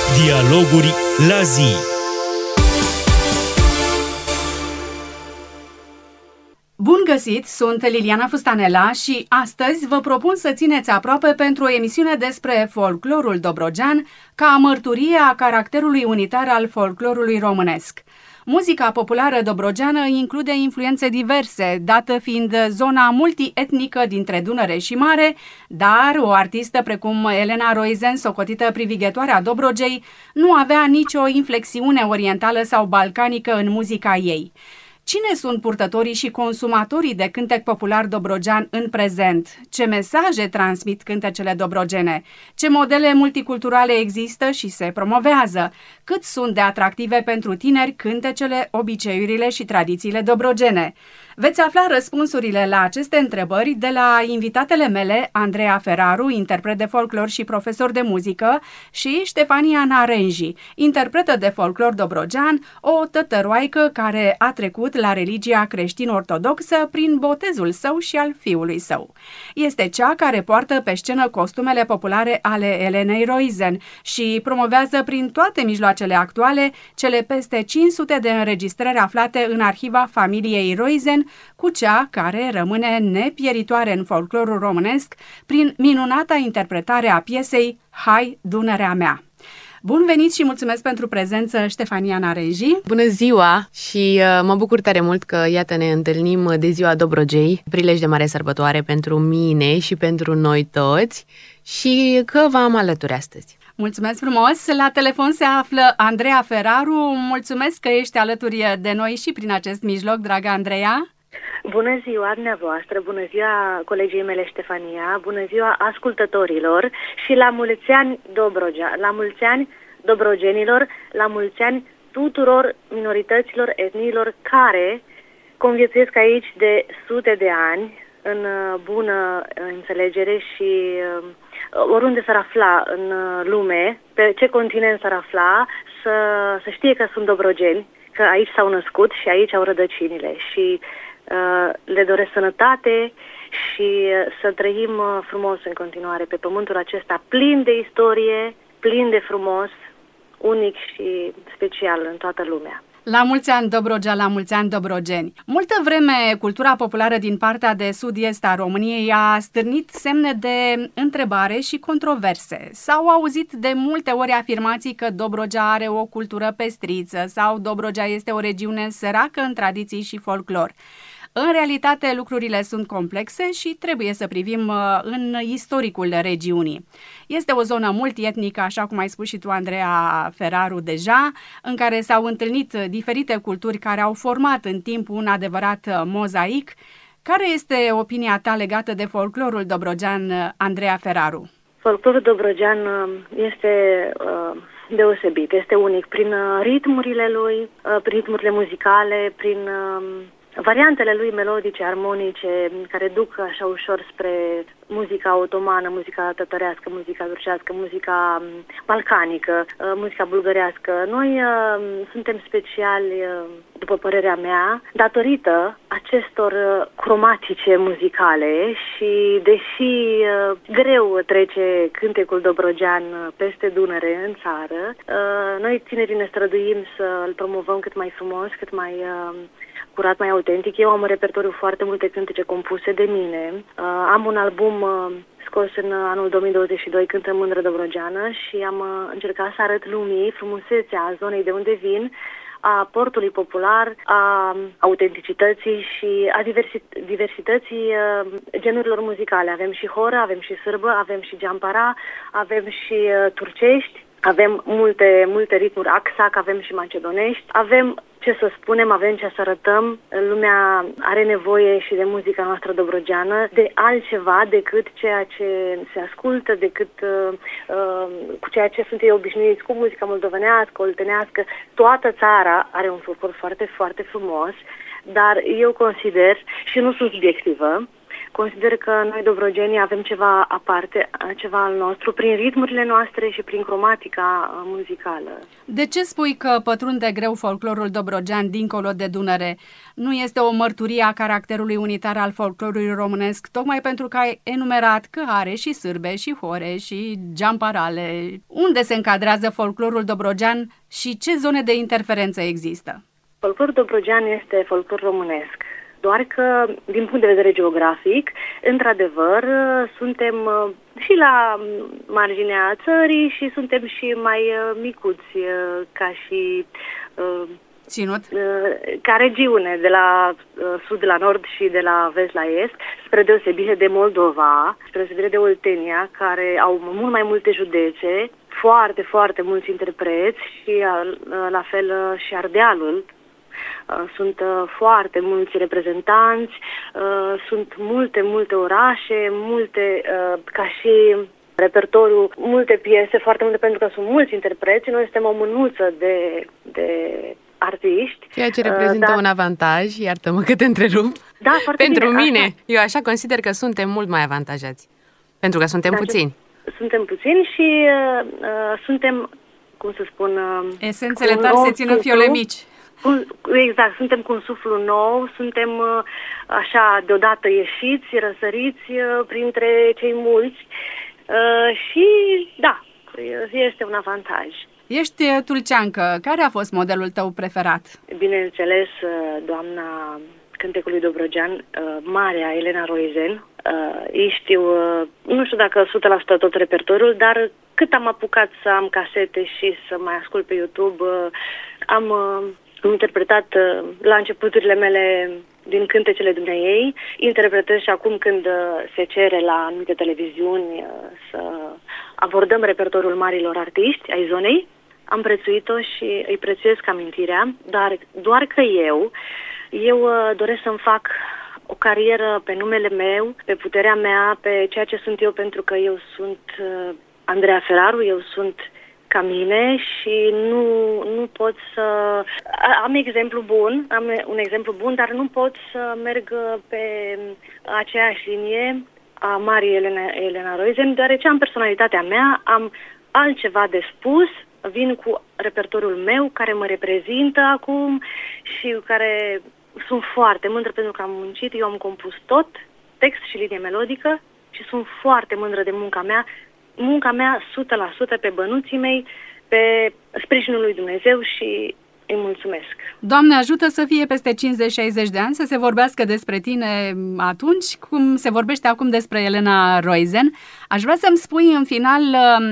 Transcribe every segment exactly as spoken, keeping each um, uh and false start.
Dialoguri la zi. Bun găsit, sunt Liliana Fustanela și astăzi vă propun să țineți aproape pentru o emisiune despre folclorul dobrogean ca mărturie a caracterului unitar al folclorului românesc. Muzica populară dobrogeană include influențe diverse, dată fiind zona multietnică dintre Dunăre și Mare, dar o artistă precum Elena Roizen, socotită privighetoarea Dobrogei, nu avea nicio inflexiune orientală sau balcanică în muzica ei. Cine sunt purtătorii și consumatorii de cântec popular dobrogean în prezent? Ce mesaje transmit cântecele dobrogene? Ce modele multiculturale există și se promovează? Cât sunt de atractive pentru tineri cântecele, obiceiurile și tradițiile dobrogene? Veți afla răspunsurile la aceste întrebări de la invitatele mele, Andreea Feraru, interpret de folclor și profesor de muzică, și Ștefania Narenji, interpretă de folclor dobrogean, o tătăroaică care a trecut la religia creștin-ortodoxă prin botezul său și al fiului său. Este cea care poartă pe scenă costumele populare ale Elenei Roizen și promovează prin toate mijloacele actuale cele peste cinci sute de înregistrări aflate în arhiva familiei Roizen, cu cea care rămâne nepieritoare în folclorul românesc prin minunata interpretare a piesei Hai, Dunărea mea! Bun venit și mulțumesc pentru prezență, Ștefania Narenji. Bună ziua și uh, mă bucur tare mult că, iată, ne întâlnim de ziua Dobrogei, prilej de mare sărbătoare pentru mine și pentru noi toți și că v-am alături astăzi. Mulțumesc frumos! La telefon se află Andreea Feraru. Mulțumesc că ești alături de noi și prin acest mijloc, dragă Andreea. Bună ziua dumneavoastră, bună ziua colegii mele Ștefania, bună ziua ascultătorilor și la mulți ani Dobrogea, la mulți ani dobrogenilor, la mulți ani tuturor minorităților, etniilor care conviețuiesc aici de sute de ani în bună înțelegere și oriunde s-ar afla în lume, pe ce continent s-ar afla, să, să știe că sunt dobrogeni, că aici s-au născut și aici au rădăcinile și uh, le doresc sănătate și să trăim frumos în continuare pe pământul acesta plin de istorie, plin de frumos, unic și special în toată lumea. La mulți ani Dobrogea, la mulți ani dobrogeni! Multă vreme, cultura populară din partea de sud-est a României a stârnit semne de întrebare și controverse. S-au auzit de multe ori afirmații că Dobrogea are o cultură pestriță sau Dobrogea este o regiune săracă în tradiții și folclor. În realitate, lucrurile sunt complexe și trebuie să privim în istoricul regiunii. Este o zonă multietnică, așa cum ai spus și tu, Andreea Feraru, deja, în care s-au întâlnit diferite culturi care au format în timp un adevărat mozaic. Care este opinia ta legată de folclorul dobrogean, Andreea Feraru? Folclorul dobrogean este uh, deosebit, este unic prin ritmurile lui, uh, prin ritmurile muzicale, prin Uh, variantele lui melodice, armonice, care duc așa ușor spre muzica otomană, muzica tătărească, muzica turcească, muzica balcanică, muzica bulgărească. Noi uh, suntem speciali, uh, după părerea mea, datorită acestor uh, cromatice muzicale și deși uh, greu trece cântecul dobrogean peste Dunăre în țară, uh, noi tinerii ne străduim să îl promovăm cât mai frumos, cât mai uh, curat, mai autentic. Eu am în repertoriu foarte multe cântece compuse de mine. Uh, am un album uh, scos în anul două mii douăzeci și doi, Cântă Mândră Dobrogeană, și am uh, încercat să arăt lumii frumusețea zonei de unde vin, a portului popular, a autenticității și a diversi- diversității uh, genurilor muzicale. Avem și horă, avem și sârbă, avem și geampara, avem și uh, turcești, avem multe, multe ritmuri axac, avem și macedonești, avem ce să spunem, avem ce să arătăm. Lumea are nevoie și de muzica noastră dobrogeană, de altceva decât ceea ce se ascultă, decât uh, uh, cu ceea ce sunt ei obișnuiți, cu muzica moldovenească, oltenească. Toată țara are un folclor foarte, foarte frumos, dar eu consider, și nu sunt subiectivă, Consider că noi, dobrogenii, avem ceva aparte, ceva al nostru, prin ritmurile noastre și prin cromatica muzicală. De ce spui că pătrunde greu folclorul dobrogean dincolo de Dunăre? Nu este o mărturie a caracterului unitar al folclorului românesc, tocmai pentru că ai enumerat că are și sârbe, și hore, și geamparale. Unde se încadrează folclorul dobrogean și ce zone de interferență există? Folclorul dobrogean este folclor românesc, doar că, din punct de vedere geografic, într-adevăr, suntem și la marginea țării și suntem și mai micuți ca și ținut, ca regiune, de la sud la nord și de la vest la est, spre deosebire de Moldova, spre deosebire de Oltenia, care au mult mai multe județe, foarte, foarte mulți interpreți și la fel și Ardealul. Sunt foarte mulți reprezentanți, sunt multe, multe orașe, multe, ca și repertoriu, multe piese, foarte multe, pentru că sunt mulți interpreți. Noi suntem o mânuță de, de artiști. Ceea ce reprezintă dar... un avantaj, iartă-mă că te întrerup. Da, foarte pentru bine, mine, așa. Eu așa consider că suntem mult mai avantajați, pentru că suntem da, puțini. Suntem puțini și uh, suntem, cum să spun... Uh, Esențele tari se țin în fiole mici. Exact, suntem cu un suflu nou, suntem așa deodată ieșiți, răsăriți printre cei mulți și da, este un avantaj. Ești tulceancă, care a fost modelul tău preferat? Bineînțeles, doamna cântecului dobrogean, marea Elena Roizen. Ei știu, nu știu dacă o sută la sută tot repertoriul, dar cât am apucat să am casete și să mai ascult pe YouTube, am... Am interpretat uh, la începuturile mele din cântecele dumneiei, interpretez și acum când uh, se cere la anumite televiziuni uh, să abordăm repertoriul marilor artiști ai zonei. Am prețuit-o și îi prețuiesc amintirea, dar doar că eu, eu uh, doresc să-mi fac o carieră pe numele meu, pe puterea mea, pe ceea ce sunt eu, pentru că eu sunt uh, Andreea Feraru, eu sunt ca mine și nu, nu pot să... Am exemplu bun, am un exemplu bun, dar nu pot să merg pe aceeași linie a Marii Elena, Elena Roizen, deoarece am personalitatea mea, am altceva de spus, vin cu repertoriul meu care mă reprezintă acum și care sunt foarte mândră pentru că am muncit, eu am compus tot, text și linie melodică și sunt foarte mândră de munca mea, munca mea o sută la sută pe bănuții mei, pe sprijinul lui Dumnezeu și îi mulțumesc. Doamne ajută să fie peste cincizeci șaizeci de ani, să se vorbească despre tine atunci, cum se vorbește acum despre Elena Roizen. Aș vrea să-mi spui în final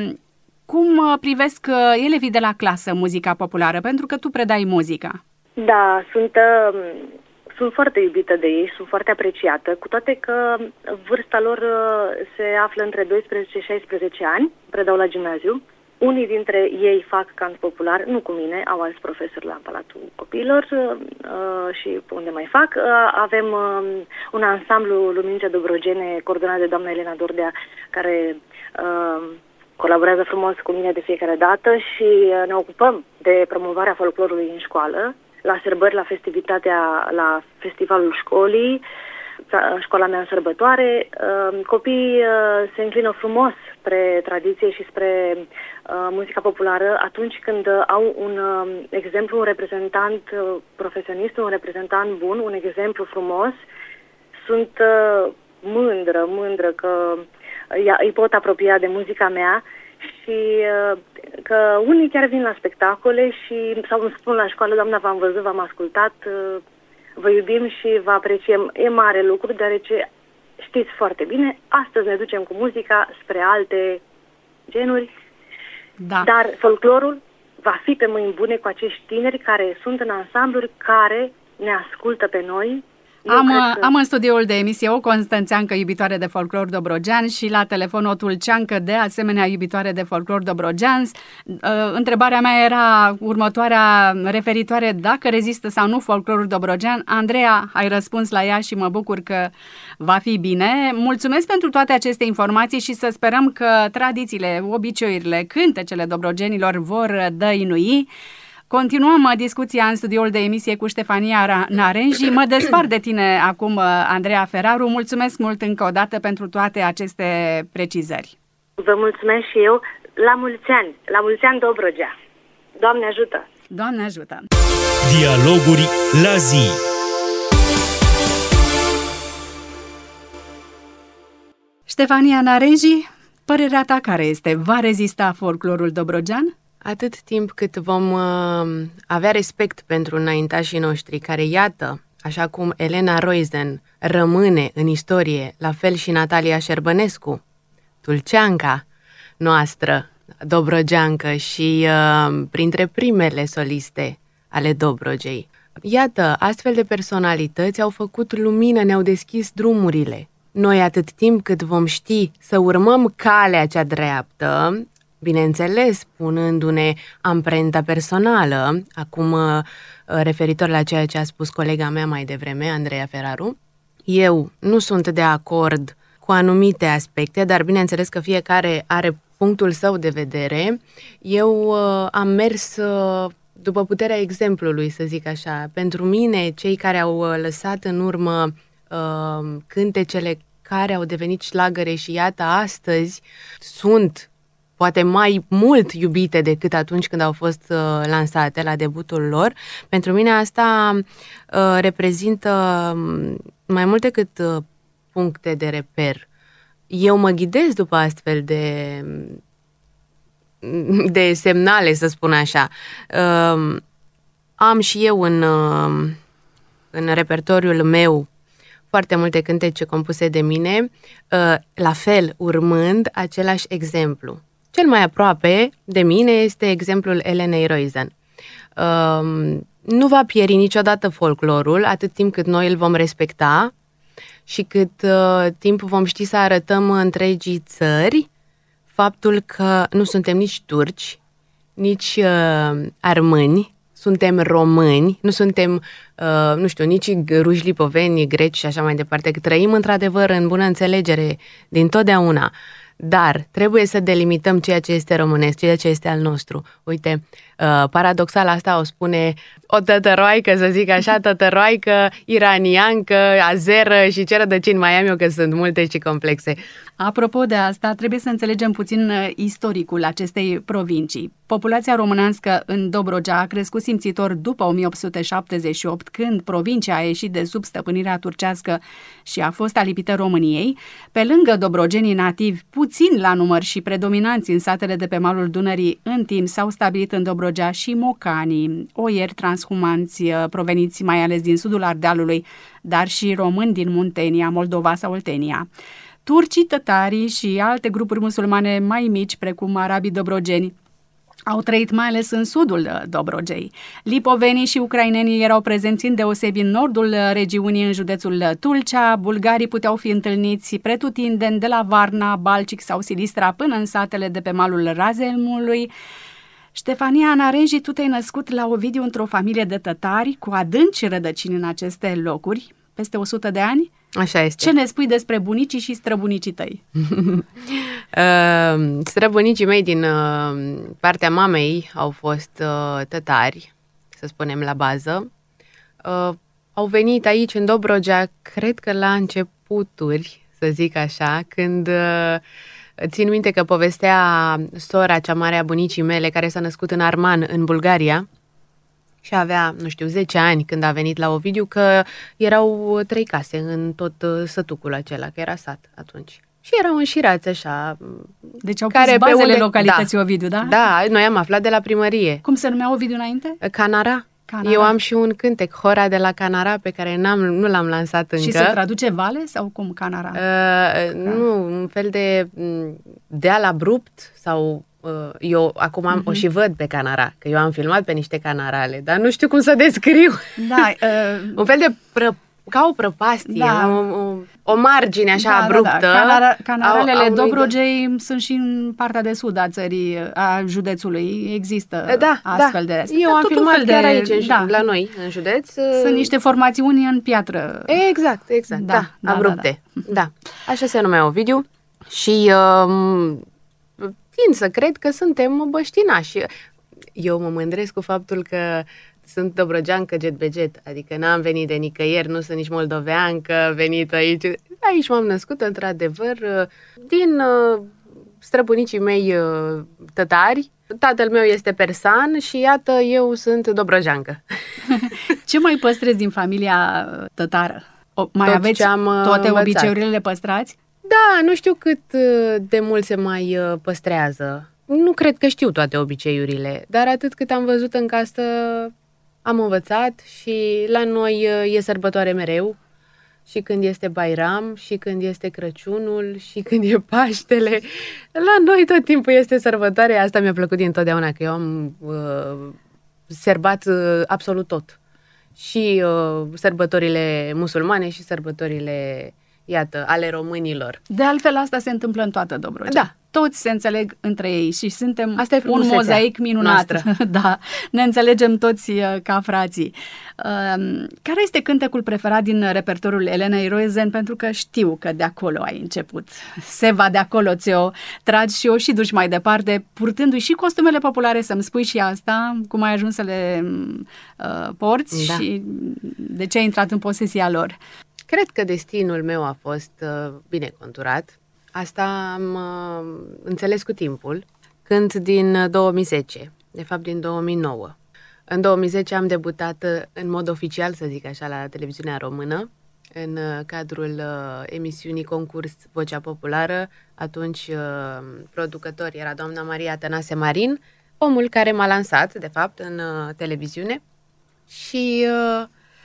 cum privesc elevii de la clasă muzica populară, pentru că tu predai muzica. Da, sunt... Sunt foarte iubită de ei, sunt foarte apreciată, cu toate că vârsta lor se află între doisprezece și șaisprezece ani, predau la gimnaziu. Unii dintre ei fac cant popular, nu cu mine, au alți profesori la Palatul Copiilor și unde mai fac. Avem un ansamblu Luminițe Dobrogene, coordonat de doamna Elena Dordea, care colaborează frumos cu mine de fiecare dată și ne ocupăm de promovarea folclorului în școală. La sărbări, la festivitatea, la festivalul școlii, școala mea în sărbătoare, copiii se înclină frumos spre tradiție și spre muzica populară atunci când au un exemplu, un reprezentant profesionist, un reprezentant bun, un exemplu frumos. Sunt mândră, mândră că îi pot apropia de muzica mea și că unii chiar vin la spectacole și sau îmi spun la școală, doamna, v-am văzut, v-am ascultat, vă iubim și vă apreciem. E mare lucru, deoarece știți foarte bine, astăzi ne ducem cu muzica spre alte genuri, da. Dar folclorul va fi pe mâini bune cu acești tineri care sunt în ansambluri, care ne ascultă pe noi. Am, că... am în studioul de emisie o constanțeancă iubitoare de folclor dobrogean și la telefon o tulceancă de asemenea iubitoare de folclor dobrogean. Întrebarea mea era următoarea, referitoare dacă rezistă sau nu folclorul dobrogean. Andreea, ai răspuns la ea și mă bucur că va fi bine. Mulțumesc pentru toate aceste informații și să sperăm că tradițiile, obiceiurile, cântecele dobrogenilor vor dăinui. Continuăm discuția în studioul de emisie cu Ștefania Narenji. Mă despart de tine acum, Andreea Feraru. Mulțumesc mult încă o dată pentru toate aceste precizări. Vă mulțumesc și eu. La mulți ani. La mulți ani, Dobrogea. Doamne ajută! Doamne ajută! Dialoguri la zi. Ștefania Narenji, părerea ta care este? Va rezista folclorul dobrogean? Atât timp cât vom uh, avea respect pentru înaintașii noștri, care, iată, așa cum Elena Roizen rămâne în istorie, la fel și Natalia Șerbănescu, tulceanca noastră, dobrogeancă și uh, printre primele soliste ale Dobrogei. Iată, astfel de personalități au făcut lumină, ne-au deschis drumurile. Noi, atât timp cât vom ști să urmăm calea cea dreaptă, bineînțeles, punându-ne amprenta personală, acum referitor la ceea ce a spus colega mea mai devreme, Andreea Feraru, eu nu sunt de acord cu anumite aspecte, dar bineînțeles că fiecare are punctul său de vedere. Eu uh, am mers uh, după puterea exemplului, să zic așa. Pentru mine, cei care au lăsat în urmă uh, cântecele care au devenit șlagăre și iată astăzi sunt poate mai mult iubite decât atunci când au fost uh, lansate la debutul lor. Pentru mine asta uh, reprezintă mai mult decât uh, puncte de reper. Eu mă ghidez după astfel de, de semnale, să spun așa. Uh, am și eu în, uh, în repertoriul meu foarte multe cântece compuse de mine, uh, la fel, urmând același exemplu. Cel mai aproape de mine este exemplul Elenei Roizen. Uh, nu va pieri niciodată folclorul atât timp cât noi îl vom respecta și cât uh, timp vom ști să arătăm întregii țări faptul că nu suntem nici turci, nici uh, armâni, suntem români, nu suntem, uh, nu știu, nici ruși, lipoveni, greci și așa mai departe, că trăim într-adevăr în bună înțelegere din totdeauna. Dar trebuie să delimităm ceea ce este românesc, ceea ce este al nostru. Uite, uh, paradoxal asta o spune o tătăroaică, să zic așa, tătăroaică, iraniancă, azeră și ce rădăcini mai am eu, că sunt multe și complexe. Apropo de asta, trebuie să înțelegem puțin istoricul acestei provincii. Populația românească în Dobrogea a crescut simțitor după o mie opt sute șaptezeci și opt, când provincia a ieșit de sub stăpânirea turcească și a fost alipită României. Pe lângă dobrogenii nativi, puțin la număr și predominanți în satele de pe malul Dunării, în timp s-au stabilit în Dobrogea și mocanii, oieri transhumanți proveniți mai ales din sudul Ardealului, dar și români din Muntenia, Moldova sau Oltenia. Turcii, tătarii și alte grupuri musulmane mai mici, precum arabii dobrogeni, au trăit mai ales în sudul Dobrogei. Lipovenii și ucrainenii erau prezenți în deosebi în nordul regiunii, în județul Tulcea. Bulgarii puteau fi întâlniți pretutindeni de la Varna, Balcic sau Silistra până în satele de pe malul Razelmului. Ștefania Narenji, tu te-ai născut la Ovidiu într-o familie de tătari cu adânci rădăcini în aceste locuri, peste o sută de ani. Așa este. Ce ne spui despre bunicii și străbunicii tăi? uh, străbunicii mei din uh, partea mamei au fost uh, tătari, să spunem, la bază. Uh, au venit aici în Dobrogea, cred că la începuturi, să zic așa, când... Uh, țin minte că povestea sora cea mare a bunicii mele, care s-a născut în Arman, în Bulgaria, și avea, nu știu, zece ani când a venit la Ovidiu, că erau trei case în tot sătucul acela, că era sat atunci. Și erau înșirați așa. Deci au pus bazele unde... localității da. Ovidiu, da? Da, noi am aflat de la primărie. Cum se numea Ovidiu înainte? Canara. Canara. Eu am și un cântec, Hora de la Canara, pe care n-am, nu l-am lansat încă. Și se traduce vale sau cum, Canara? Uh, nu, un fel de deal abrupt sau... Uh, eu acum am, uh-huh. o și văd pe Canara, că eu am filmat pe niște canarale, dar nu știu cum să descriu. Da, uh, un fel de pră, ca o prăpastie, da. o, o, o margine așa da, abruptă. Da, da. Canara, canarelele au, au Dobrogei de... sunt și în partea de sud a țării, a județului, există da, astfel da. de... Eu am filmat chiar de, aici, da. la noi, în județ. Sunt niște formațiuni în piatră. Exact, exact, da, da, da abrupte. Da, da. da, așa se numea Ovidiu și... Uh, țin să cred că suntem băștinași. Eu mă mândresc cu faptul că sunt dobrogeancă jet be jet, adică n-am venit de nicăieri, nu sunt nici moldoveancă, venit aici. Aici m-am născut, într-adevăr, din uh, străbunicii mei uh, tătari. Tatăl meu este persan și iată, eu sunt dobrojeancă. Ce mai păstrezi din familia tătară? O, mai Tot aveți ce am, uh, toate învățat. obiceiurile, le păstrați? Da, nu știu cât uh, de mult se mai uh, păstrează. Nu cred că știu toate obiceiurile, dar atât cât am văzut în casă am învățat și la noi uh, e sărbătoare mereu. Și când este Bairam, și când este Crăciunul, și când e Paștele. La noi tot timpul este sărbătoare. Asta mi-a plăcut dintotdeauna, că eu am uh, serbat uh, absolut tot. Și uh, sărbătorile musulmane și sărbătorile, iată, ale românilor. De altfel, asta se întâmplă în toată Dobrogea. Da. Toți se înțeleg între ei și suntem Asta e un mozaic minunat. Da, ne înțelegem toți uh, ca frații. Uh, care este cântecul preferat din repertoriul Elenei Roizen? Pentru că știu că de acolo ai început. Seva, de acolo ți-o tragi și o și duci mai departe, purtându-i și costumele populare, să-mi spui și asta, cum ai ajuns să le uh, porți Da. și de ce ai intrat în posesia lor. Cred că destinul meu a fost uh, bine conturat. Asta am uh, înțeles cu timpul, când din două mii zece, de fapt din două mii nouă. În două mii zece am debutat uh, în mod oficial, să zic așa, la televiziunea română, în uh, cadrul uh, emisiunii concurs Vocea Populară. Atunci uh, producător era doamna Maria Tănase Marin, omul care m-a lansat, de fapt, în uh, televiziune. Și uh,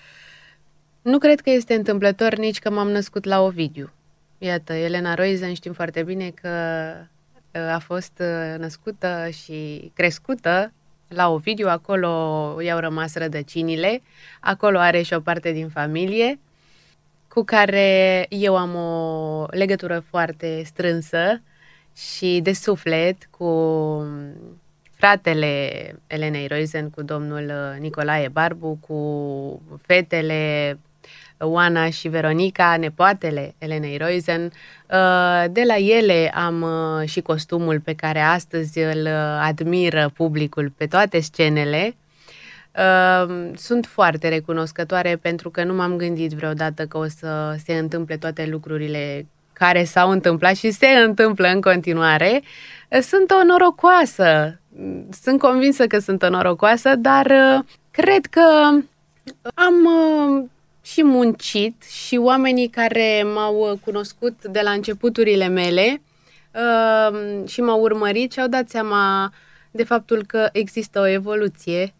nu cred că este întâmplător nici că m-am născut la Ovidiu. Iată, Elena Roizen, știm foarte bine că a fost născută și crescută la Ovidiu, acolo i-au rămas rădăcinile, acolo are și o parte din familie cu care eu am o legătură foarte strânsă și de suflet cu fratele Elenei Roizen, cu domnul Nicolae Barbu, cu fetele Oana și Veronica, nepoatele Elenei Roizen. De la ele am și costumul pe care astăzi îl admiră publicul pe toate scenele. Sunt foarte recunoscătoare pentru că nu m-am gândit vreodată că o să se întâmple toate lucrurile care s-au întâmplat și se întâmplă în continuare. Sunt o norocoasă, sunt convinsă că sunt o norocoasă, dar cred că am și muncit și oamenii care m-au cunoscut de la începuturile mele uh, și m-au urmărit și-au dat seama de faptul că există o evoluție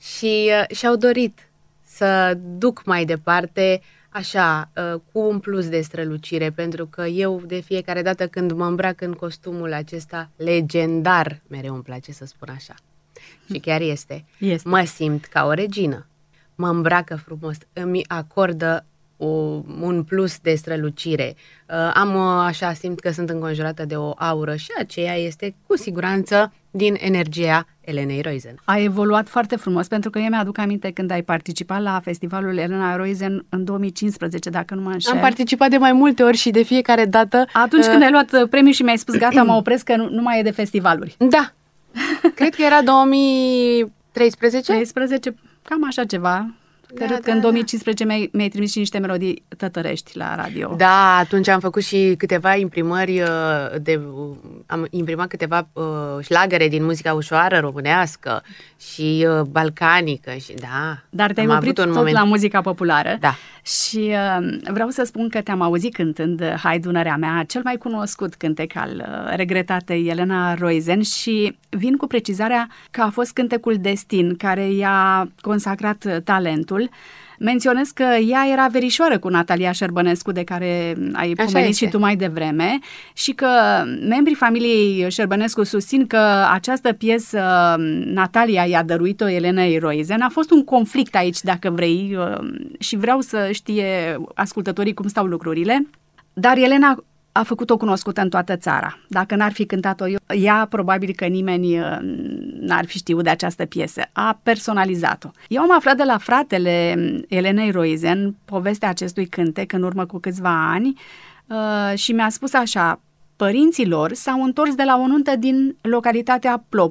și uh, și-au dorit să duc mai departe așa, uh, cu un plus de strălucire, pentru că eu de fiecare dată când mă îmbrac în costumul acesta legendar, mereu îmi place să spun așa, și chiar este, este. mă simt ca o regină. Mă îmbracă frumos, îmi acordă o, un plus de strălucire. Uh, am uh, așa, simt că sunt înconjurată de o aură și aceea este cu siguranță din energia Elenei Roizen. A evoluat foarte frumos, pentru că eu mi-aduc aminte când ai participat la festivalul Elena Roizen în două mii cincisprezece, dacă nu mă înșel. Am participat de mai multe ori și de fiecare dată... Atunci uh, când ai luat premiul și mi-ai spus gata, mă opresc că nu, nu mai e de festivaluri. Da, cred că era două mii treisprezece. treisprezece, cam așa ceva. Da, Cred da, că în două mii da. cincisprezece mi-ai, mi-ai trimis și niște melodii tătărești la radio. Da, atunci am făcut și câteva imprimări, uh, de, uh, am imprimat câteva uh, șlagăre din muzica ușoară românească și uh, balcanică și da. Dar te-ai am oprit avut un tot moment... la muzica populară. Da. Și uh, vreau să spun că te-am auzit cântând Hai Dunărea mea, cel mai cunoscut cântec al uh, regretatei Elena Roizen, și vin cu precizarea că a fost cântecul Destin care i-a consacrat uh, talentul. Menționez că ea era verișoară cu Natalia Șerbănescu, de care ai Așa pomenit este. și tu mai devreme, și că membrii familiei Șerbănescu susțin că această piesă Natalia i-a dăruit-o Elenei Roizen. A fost un conflict aici, dacă vrei, și vreau să știe ascultătorii cum stau lucrurile. Dar Elena a făcut-o cunoscută în toată țara. Dacă n-ar fi cântat-o eu, ea probabil că nimeni n-ar fi știut de această piesă. A personalizat-o. Eu am aflat de la fratele Elenei Roizen povestea acestui cântec în urmă cu câțiva ani uh, și mi-a spus așa: părinții lor s-au întors de la o nuntă din localitatea Plopu,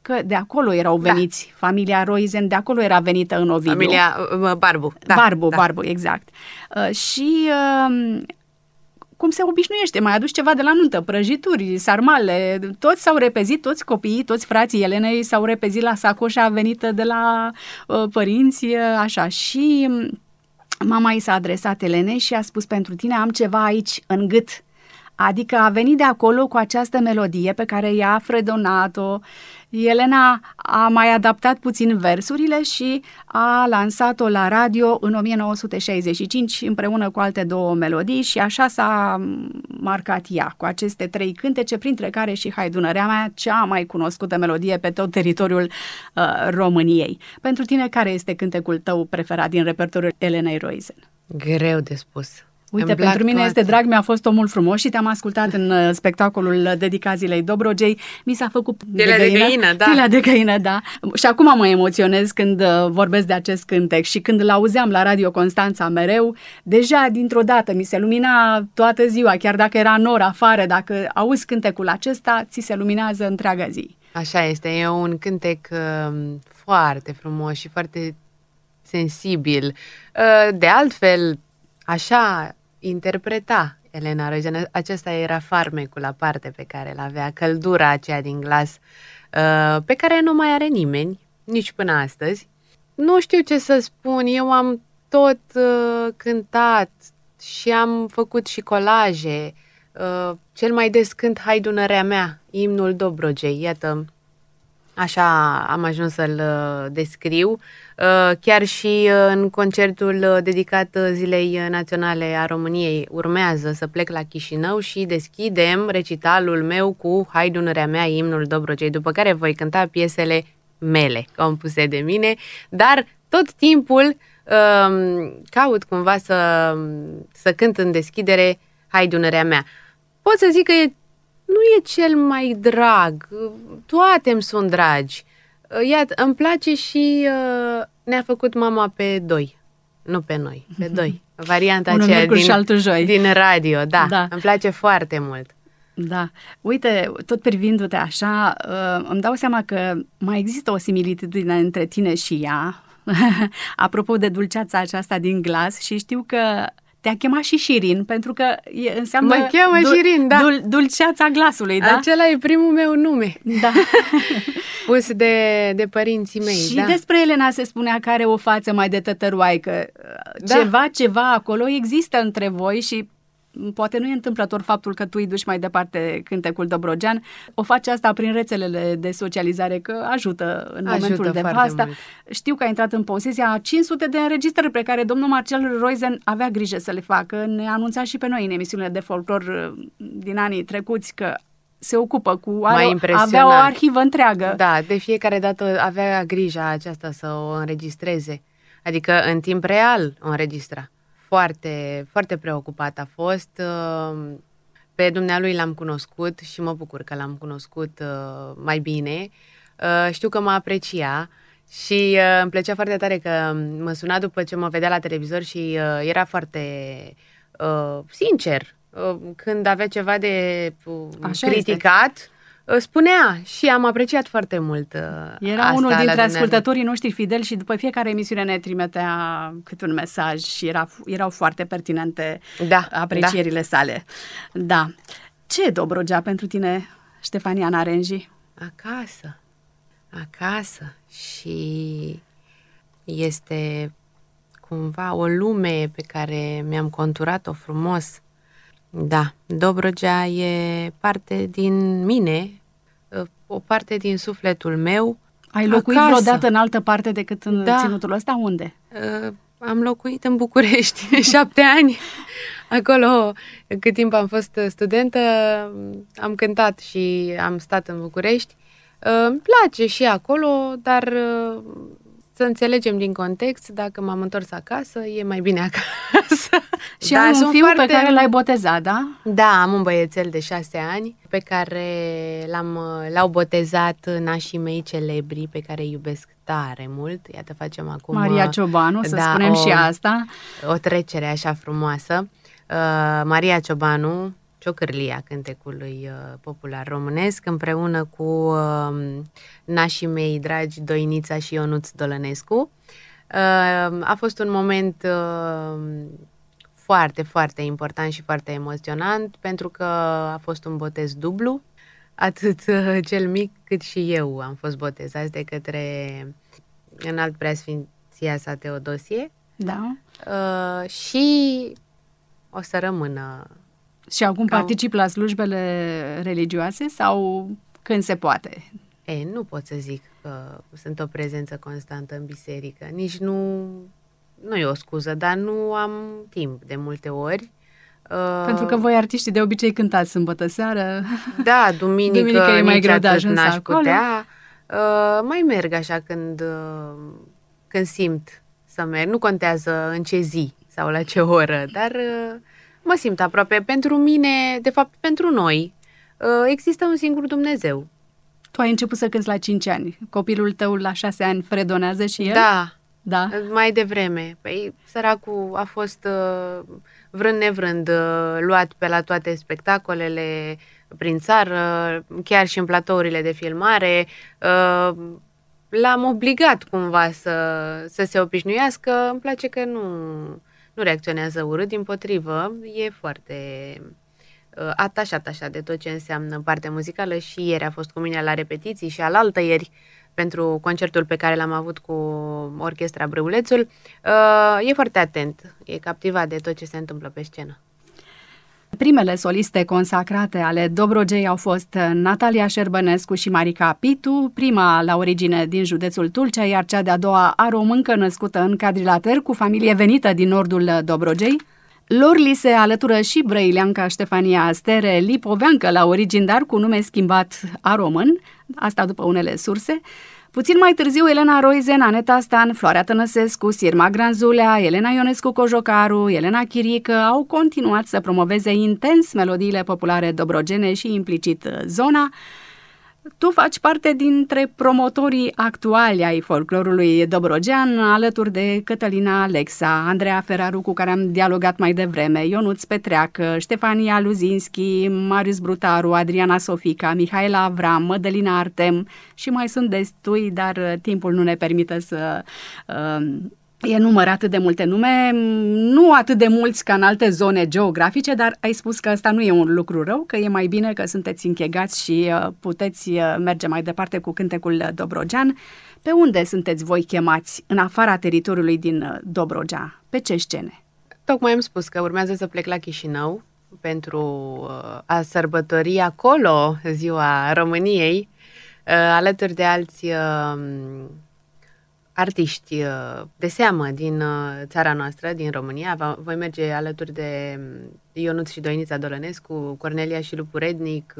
că de acolo erau veniți, da. Familia Roizen de acolo era venită în Ovidiu. Familia uh, Barbu. Da, Barbu, da. Barbu, exact. Uh, și... Uh, cum se obișnuiește, mai adus ceva de la nuntă, prăjituri, sarmale, toți s-au repezit, toți copiii, toți frații Elenei s-au repezit la sacoșa venită de la uh, părinți, uh, așa, și mama i s-a adresat Elenei și a spus, pentru tine am ceva aici în gât, adică a venit de acolo cu această melodie pe care i-a fredonat-o. Elena a mai adaptat puțin versurile și a lansat-o la radio în o mie nouă sute șaizeci și cinci împreună cu alte două melodii și așa s-a marcat ea cu aceste trei cântece, printre care și Hai Dunărea mea, cea mai cunoscută melodie pe tot teritoriul uh, României. Pentru tine, care este cântecul tău preferat din repertoriul Elenei Roizen? Greu de spus. Uite, pentru mine toate. Este drag, mi-a fost omul frumos și te-am ascultat în uh, spectacolul dedicat Zilei Dobrogei. Mi s-a făcut Pielea de, de găină, da. Pielea de găină, da. Și acum mă emoționez când uh, vorbesc de acest cântec și când l-auzeam la Radio Constanța mereu, deja dintr-o dată mi se lumina toată ziua, chiar dacă era nor afară, dacă auzi cântecul acesta, ți se luminează întreaga zi. Așa este, e un cântec uh, foarte frumos și foarte sensibil. Uh, de altfel, așa interpreta Elena Roizen, acesta era farmecul aparte pe care îl avea, căldura aceea din glas, pe care nu mai are nimeni, nici până astăzi. Nu știu ce să spun, eu am tot cântat și am făcut și colaje. Cel mai des cânt Hai Dunărea mea, imnul Dobrogei, iată, așa am ajuns să-l descriu. Chiar și în concertul dedicat Zilei Naționale a României urmează să plec la Chișinău și deschidem recitalul meu cu Hai Dunărea mea, imnul Dobrogei, după care voi cânta piesele mele, compuse de mine, dar tot timpul um, caut cumva să, să cânt în deschidere Hai Dunărea mea. Pot să zic că e, nu e cel mai drag, toate îmi sunt dragi. Iată, îmi place și uh, ne-a făcut mama pe doi, nu pe noi, pe doi. Varianta aceea din, din radio, da, da, îmi place foarte mult. Da, uite, tot privindu-te așa, uh, îmi dau seama că mai există o similitudine între tine și ea, apropo de dulceața aceasta din glas, și știu că te-a chemat și Șirin, pentru că e, înseamnă mă cheamă dul- Șirin, da. Dul- dulceața glasului, da? Acela e primul meu nume. Da. Pus de, de părinții mei, și da. despre Elena se spunea că are o față mai de tătăruaică. Da. Ceva, ceva acolo există între voi și poate nu e întâmplător faptul că tu îi duci mai departe cântecul dobrogean. O faci asta prin rețelele de socializare, că ajută în ajută momentul de asta. Mult. Știu că a intrat în posesia a cinci sute de înregistrări pe care domnul Marcel Roizen avea grijă să le facă. Ne anunța și pe noi în emisiunile de folclor din anii trecuți că se ocupă cu... Are, avea o arhivă întreagă. Da, de fiecare dată avea grija aceasta să o înregistreze. Adică în timp real o înregistra. Foarte, foarte preocupat a fost. Pe dumnealui l-am cunoscut și mă bucur că l-am cunoscut mai bine. Știu că mă aprecia și îmi plăcea foarte tare că mă suna după ce mă vedea la televizor și era foarte sincer. Când avea ceva de Așa criticat, este. Spunea și am apreciat foarte mult Era asta unul dintre ascultătorii noștri fideli și după fiecare emisiune ne trimitea câte un mesaj și era, erau foarte pertinente da, aprecierile da. sale. Da. Ce e Dobrogea pentru tine, Ștefania Narenji? Acasă. Acasă. Și este cumva o lume pe care mi-am conturat-o frumos. Da, Dobrogea e parte din mine, o parte din sufletul meu. Ai locuit acasă. Vreodată în altă parte decât în da. Ținutul ăsta? Unde? Uh, am locuit în București șapte ani. Acolo, cât timp am fost studentă, am cântat și am stat în București. Uh, îmi place și acolo, dar... Uh, să înțelegem din context, dacă m-am întors acasă, e mai bine acasă. Și da, ai un fiu foarte... pe care l-ai botezat, da? Da, am un băiețel de șase ani pe care l-am, l-au botezat nașii mei celebri, pe care îi iubesc tare mult. Iată, facem acum... Maria Ciobanu, să da, spunem o, și asta. O trecere așa frumoasă. Uh, Maria Ciobanu, ciocârlia cântecului uh, popular românesc, împreună cu uh, nașii mei dragi Doinița și Ionuț Dolănescu. Uh, a fost un moment uh, foarte, foarte important și foarte emoționant, pentru că a fost un botez dublu. Atât uh, cel mic cât și eu am fost botezați de către Înalt Preasfinția sa Teodosie. Da. Uh, și o să rămână. Și acum Cam... particip la slujbele religioase sau când se poate? E, nu pot să zic că sunt o prezență constantă în biserică. Nici nu, nu e o scuză, dar nu am timp de multe ori. Pentru că voi artiștii de obicei cântați sâmbătă seară. Da, duminică, duminică e mai greu de ajuns n-aș acolo. putea. Uh, mai merg așa când, uh, când simt să merg. Nu contează în ce zi sau la ce oră, dar uh, mă simt aproape. Pentru mine, de fapt pentru noi, uh, există un singur Dumnezeu. Tu ai început să cânți la cinci ani. Copilul tău la șase ani fredonează și el? Da, da. Mai devreme. Păi săracul a fost uh, vrând nevrând uh, luat pe la toate spectacolele prin țară, chiar și în platourile de filmare. Uh, l-am obligat cumva să, să se obișnuiască. Îmi place că nu, nu reacționează urât, dimpotrivă, e foarte uh, atașat așa de tot ce înseamnă partea muzicală și ieri a fost cu mine la repetiții și alaltă ieri pentru concertul pe care l-am avut cu Orchestra Brăulețul. Uh, e foarte atent, e captivat de tot ce se întâmplă pe scenă. Primele soliste consacrate ale Dobrogei au fost Natalia Șerbănescu și Marica Pitu, prima la origine din județul Tulcea, iar cea de-a doua a româncă născută în Cadrilater, cu familie venită din nordul Dobrogei. Lor li se alătură și brăileanca Ștefania Stere, lipoveancă la origini, dar cu nume schimbat a român, asta după unele surse. Puțin mai târziu, Elena Roizen, Aneta Stan, Floarea Tănăsescu, Sirma Granzulea, Elena Ionescu Cojocaru, Elena Chirică au continuat să promoveze intens melodiile populare dobrogene și implicit zona. Tu faci parte dintre promotorii actuali ai folclorului dobrogean, alături de Cătălina Alexa, Andreea Feraru, cu care am dialogat mai devreme, Ionuț Petreacă, Ștefania Luzinski, Marius Brutaru, Adriana Sofica, Mihaela Avram, Mădălina Artem și mai sunt destui, dar timpul nu ne permite să... Uh, enumăr atât de multe nume, nu atât de mulți ca în alte zone geografice, dar ai spus că ăsta nu e un lucru rău, că e mai bine că sunteți închegați și uh, puteți uh, merge mai departe cu cântecul dobrogean. Pe unde sunteți voi chemați în afara teritoriului din uh, Dobrogea? Pe ce scene? Tocmai am spus că urmează să plec la Chișinău pentru uh, a sărbători acolo Ziua României, uh, alături de alți... Uh, artiști de seamă din țara noastră, din România. Voi merge alături de Ionuț și Doinița Dolănescu, Cornelia și Lupu Rednic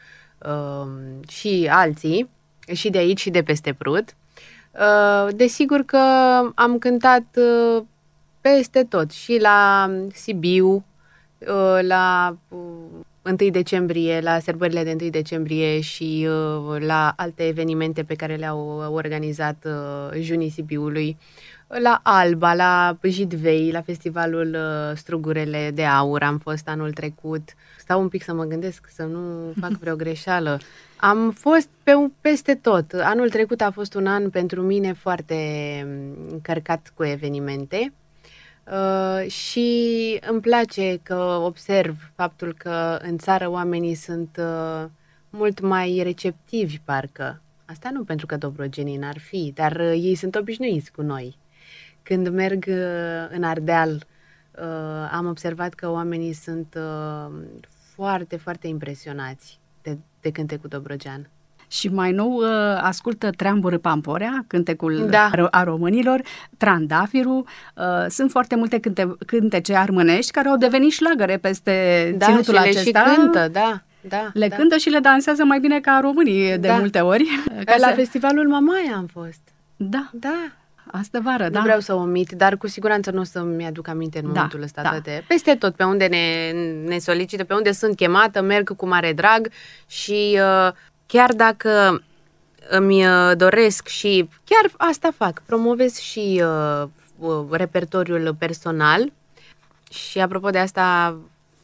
și alții, și de aici și de peste Prut. Desigur că am cântat peste tot, și la Sibiu, la întâi decembrie, la sărbările de întâi decembrie și uh, la alte evenimente pe care le-au organizat uh, Junii Sibiului, la Alba, la Jidvei, la festivalul uh, Strugurele de Aur am fost anul trecut. Stau un pic să mă gândesc, să nu fac vreo greșeală. Am fost pe, peste tot. Anul trecut a fost un an pentru mine foarte încărcat cu evenimente. Uh, și îmi place că observ faptul că în țară oamenii sunt uh, mult mai receptivi, parcă. Asta nu pentru că dobrogenii n-ar fi, dar uh, ei sunt obișnuiți cu noi. Când merg uh, în Ardeal, uh, am observat că oamenii sunt uh, foarte, foarte impresionați de, de cântecul dobrogean. Și mai nou ascultă Treamburi Pamporea, cântecul da. a românilor, Trandafiru. Sunt foarte multe cânte, cântece armânești care au devenit șlagăre peste da, ținutul și acesta. Le și cântă, da. Da, le da. cântă și le dansează mai bine ca românii de da. multe ori. Ca la să... festivalul Mamaia am fost. Da. Da. Astă vară, nu da. Nu vreau să omit, dar cu siguranță nu o să-mi aduc aminte în momentul da, ăsta. da. Toate. Peste tot, pe unde ne, ne solicită, pe unde sunt chemată, merg cu mare drag și uh, chiar dacă îmi doresc și chiar asta fac, promovez și uh, repertoriul personal și apropo de asta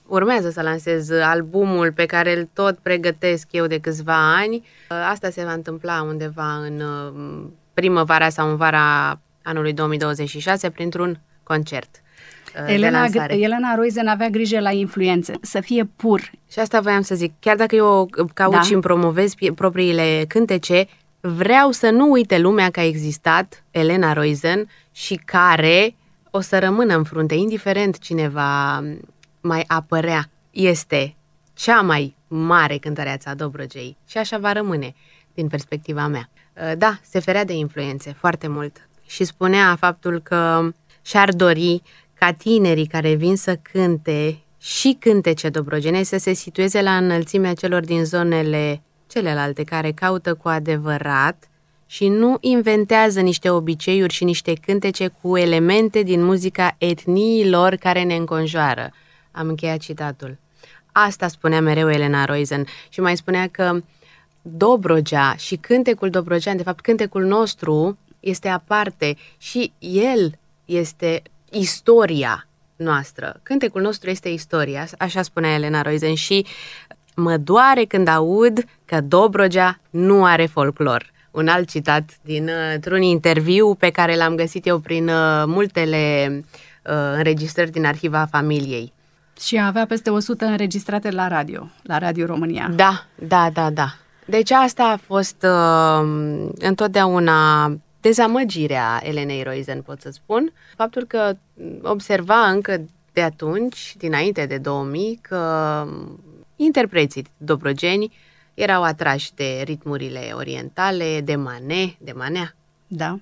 urmează să lansez albumul pe care îl tot pregătesc eu de câțiva ani. Asta se va întâmpla undeva în primăvara sau în vara anului două mii douăzeci și șase printr-un concert. Elena, Elena Roizen avea grijă la influențe, să fie pur. Și asta voiam să zic, chiar dacă eu caut da. și îmi promovez propriile cântece, vreau să nu uite lumea că a existat Elena Roizen și care o să rămână în frunte, indiferent cine va mai apărea. Este cea mai mare cântăreață a Dobrogei și așa va rămâne din perspectiva mea. Da, se ferea de influențe foarte mult și spunea faptul că și-ar dori ca tinerii care vin să cânte și cântece dobrogene să se situeze la înălțimea celor din zonele celelalte care caută cu adevărat și nu inventează niște obiceiuri și niște cântece cu elemente din muzica etniilor care ne înconjoară. Am încheiat citatul. Asta spunea mereu Elena Roizen și mai spunea că Dobrogea și cântecul dobrogean, de fapt cântecul nostru, este aparte și el este istoria noastră. Cântecul nostru este istoria, așa spunea Elena Roizen și mă doare când aud că Dobrogea nu are folclor. Un alt citat dintr-un interviu pe care l-am găsit eu prin uh, multele uh, înregistrări din arhiva familiei. Și avea peste o sută înregistrate la radio, la Radio România. Da, da, da, da. Deci asta a fost uh, întotdeauna dezamăgirea Elenei Roizen, pot să spun. Faptul că observa încă de atunci, dinainte de două mii, că interpreții dobrogeni erau atrași de ritmurile orientale, de mane, de manea, da.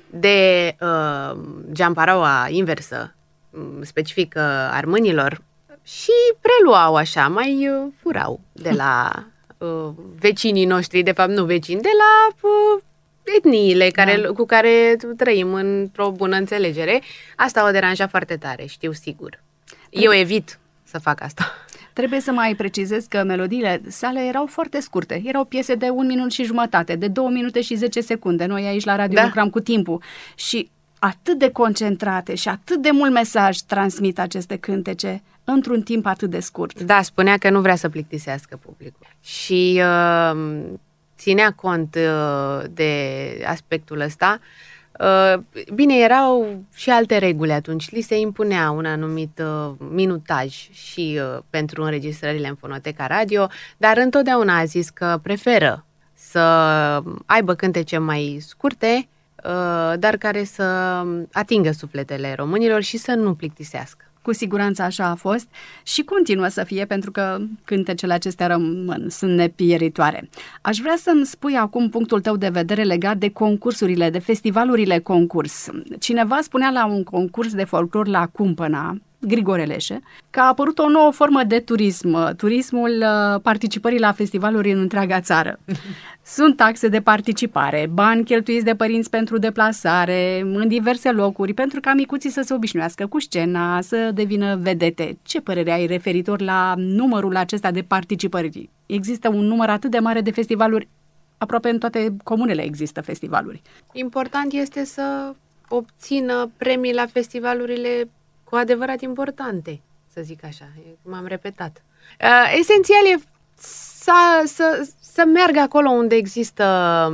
de uh, geamparaua inversă, specifică armânilor, și preluau așa, mai uh, furau de la uh, vecinii noștri, de fapt nu vecini, de la uh, etniile care, da. cu care trăim într-o bună înțelegere. Asta o deranja foarte tare, știu sigur. Eu evit să fac asta. Trebuie să mai precizez că melodiile sale erau foarte scurte. Erau piese de un minut și jumătate, de două minute și zece secunde. Noi aici la radio da. lucram cu timpul. Și atât de concentrate și atât de mult mesaj transmit aceste cântece într-un timp atât de scurt. Da, spunea că nu vrea să plictisească publicul. Și uh, ținea cont uh, de aspectul ăsta. Uh, bine, erau și alte reguli atunci. Li se impunea un anumit uh, minutaj și uh, pentru înregistrările în fonoteca radio, dar întotdeauna a zis că preferă să aibă cântece mai scurte, uh, dar care să atingă sufletele românilor și să nu plictisească. Cu siguranță așa a fost și continuă să fie, pentru că cântecele acestea rămân, sunt nepieritoare. Aș vrea să-mi spui acum punctul tău de vedere legat de concursurile, de festivalurile concurs. Cineva spunea la un concurs de folclor la Cumpăna, Grigore Leșe, că a apărut o nouă formă de turism, turismul participării la festivaluri în întreaga țară. Sunt taxe de participare, bani cheltuiți de părinți pentru deplasare în diverse locuri, pentru ca micuții să se obișnuiască cu scena, să devină vedete. Ce părere ai referitor la numărul acesta de participări? Există un număr atât de mare de festivaluri, aproape în toate comunele există festivaluri. Important este să obțină premii la festivalurile cu adevărat importante, să zic așa, m-am repetat. Uh, esențial e să, să, să meargă acolo unde există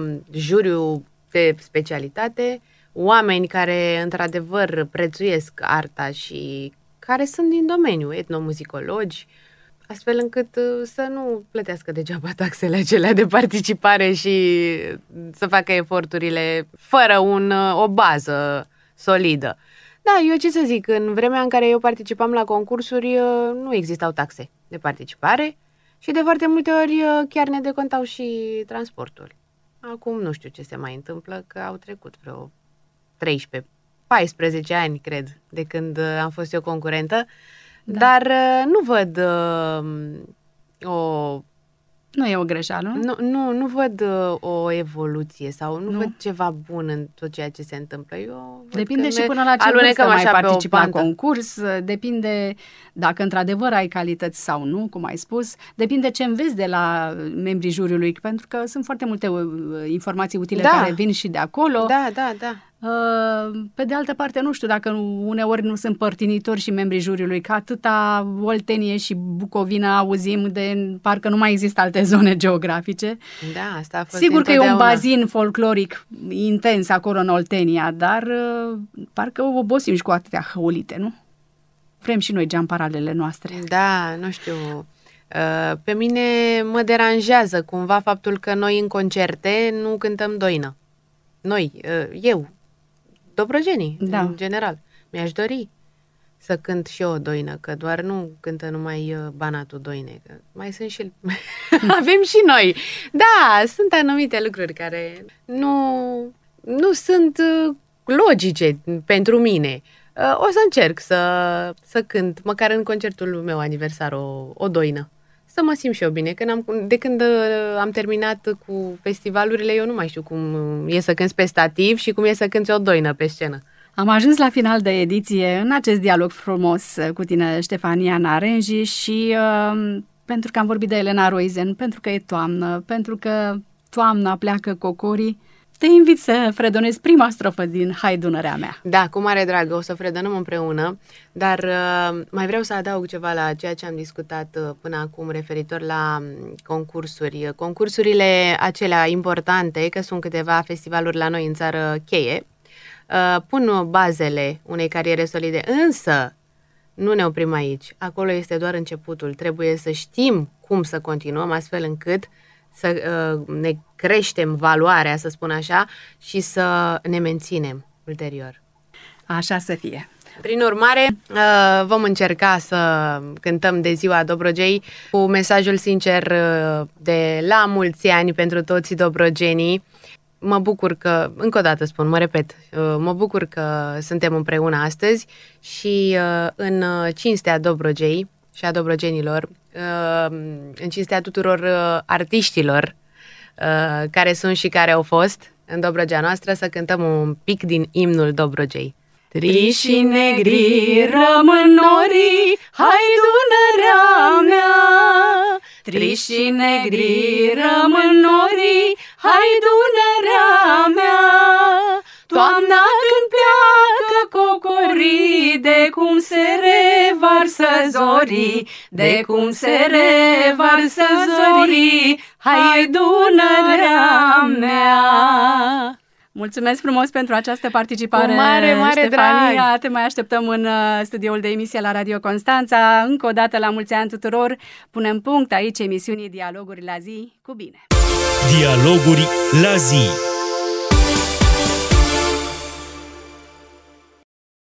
juriu de specialitate, oameni care într-adevăr prețuiesc arta și care sunt din domeniu, etnomuzicologi, astfel încât să nu plătească degeaba taxele acelea de participare și să facă eforturile fără un, o bază solidă. Da, eu ce să zic, în vremea în care eu participam la concursuri nu existau taxe de participare și de foarte multe ori chiar ne decontau și transportul. Acum nu știu ce se mai întâmplă, că au trecut vreo treisprezece paisprezece ani, cred, de când am fost eu concurentă, da. Dar nu văd uh, o... Nu e o greșeală, nu? Nu, nu, nu văd uh, o evoluție sau nu, nu văd ceva bun în tot ceea ce se întâmplă. Eu depinde și până la ce vârstă mai participi la concurs, depinde dacă într-adevăr ai calități sau nu, cum ai spus, depinde ce înveți de la membrii juriului, pentru că sunt foarte multe informații utile da. care vin și de acolo. Da, da, da. Pe de altă parte, nu știu dacă uneori nu sunt părtinitori și membrii juriului, că atâta Oltenie și Bucovina auzim de parcă nu mai există alte zone geografice. Da, asta a fost Sigur că e un întotdeauna. bazin folcloric intens acolo în Oltenia, dar parcă obosim și cu atâtea hăulite, nu? Vrem și noi geamparalele noastre. Da, nu știu. Pe mine mă deranjează cumva faptul că noi în concerte nu cântăm doină. Noi, eu, dobrogenii, da. În general. Mi-aș dori să cânt și eu o doină, că doar nu cântă numai Banatul Doine, că mai sunt și... Avem și noi. Da, sunt anumite lucruri care nu, nu sunt logice pentru mine. O să încerc să, să cânt, măcar în concertul meu aniversar, o, o doină. Să mă simt și eu bine. Când am, de când am terminat cu festivalurile, eu nu mai știu cum e să cânți pe stativ și cum e să cânți o doină pe scenă. Am ajuns la final de ediție în acest dialog frumos cu tine, Ștefania Narenji, și uh, pentru că am vorbit de Elena Roizen, pentru că e toamnă, pentru că toamna pleacă cocorii, te invit să fredonezi prima strofă din Hai Dunărea mea. Da, cu mare drag, o să fredonăm împreună, dar uh, mai vreau să adaug ceva la ceea ce am discutat uh, până acum referitor la concursuri. Concursurile acelea importante, că sunt câteva festivaluri la noi în țară cheie, uh, pun bazele unei cariere solide, însă nu ne oprim aici. Acolo este doar începutul. Trebuie să știm cum să continuăm astfel încât să uh, ne creștem valoarea, să spun așa, și să ne menținem ulterior. Așa să fie. Prin urmare, uh, vom încerca să cântăm de ziua Dobrogei cu mesajul sincer uh, de la mulți ani pentru toți dobrogenii. Mă bucur că, încă o dată spun, mă repet, uh, mă bucur că suntem împreună astăzi și uh, în cinstea Dobrogei și a dobrogenilor, în cinstea tuturor artiștilor care sunt și care au fost în Dobrogea noastră, să cântăm un pic din imnul Dobrogei. Triși și negri rămân norii, hai Dunărea mea! Triși și negri rămân norii, hai Dunărea mea! Toamna când pleacă cocorii, de cum se revarsă zorii, de cum se revarsă zorii, hai Dunărea mea! Mulțumesc frumos pentru această participare, Cu mare, mare Ștefania. drag. Te mai așteptăm în studioul de emisie la Radio Constanța. Încă o dată la mulți ani tuturor. Punem punct aici emisiunii Dialoguri la zi. Cu bine! Dialoguri la zi.